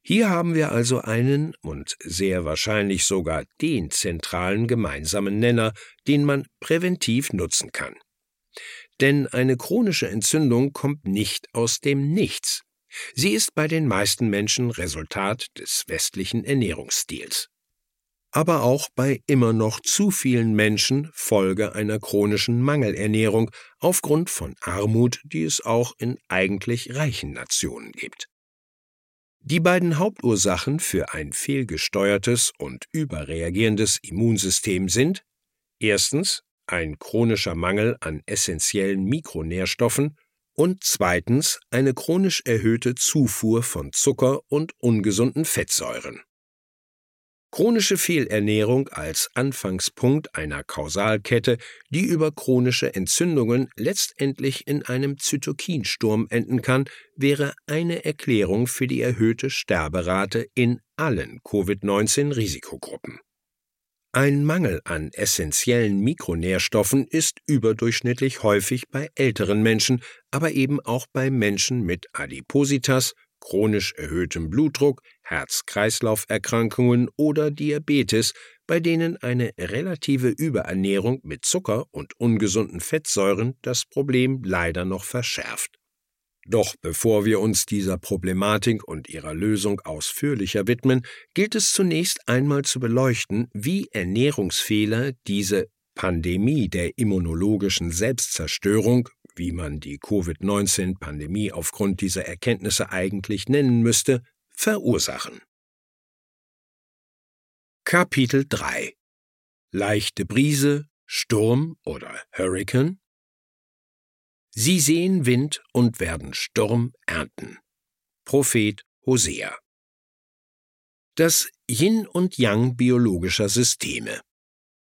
Hier haben wir also einen und sehr wahrscheinlich sogar den zentralen gemeinsamen Nenner, den man präventiv nutzen kann. Denn eine chronische Entzündung kommt nicht aus dem Nichts. Sie ist bei den meisten Menschen Resultat des westlichen Ernährungsstils. Aber auch bei immer noch zu vielen Menschen Folge einer chronischen Mangelernährung aufgrund von Armut, die es auch in eigentlich reichen Nationen gibt. Die beiden Hauptursachen für ein fehlgesteuertes und überreagierendes Immunsystem sind: erstens ein chronischer Mangel an essentiellen Mikronährstoffen und zweitens eine chronisch erhöhte Zufuhr von Zucker und ungesunden Fettsäuren. Chronische Fehlernährung als Anfangspunkt einer Kausalkette, die über chronische Entzündungen letztendlich in einem Zytokinsturm enden kann, wäre eine Erklärung für die erhöhte Sterberate in allen Covid-19-Risikogruppen. Ein Mangel an essentiellen Mikronährstoffen ist überdurchschnittlich häufig bei älteren Menschen, aber eben auch bei Menschen mit Adipositas, chronisch erhöhtem Blutdruck, Herz-Kreislauf-Erkrankungen oder Diabetes, bei denen eine relative Überernährung mit Zucker und ungesunden Fettsäuren das Problem leider noch verschärft. Doch bevor wir uns dieser Problematik und ihrer Lösung ausführlicher widmen, gilt es zunächst einmal zu beleuchten, wie Ernährungsfehler diese Pandemie der immunologischen Selbstzerstörung, wie man die Covid-19-Pandemie aufgrund dieser Erkenntnisse eigentlich nennen müsste, verursachen. Kapitel 3: Leichte Brise, Sturm oder Hurrikan. Sie sehen Wind und werden Sturm ernten. Prophet Hosea. Das Yin und Yang biologischer Systeme.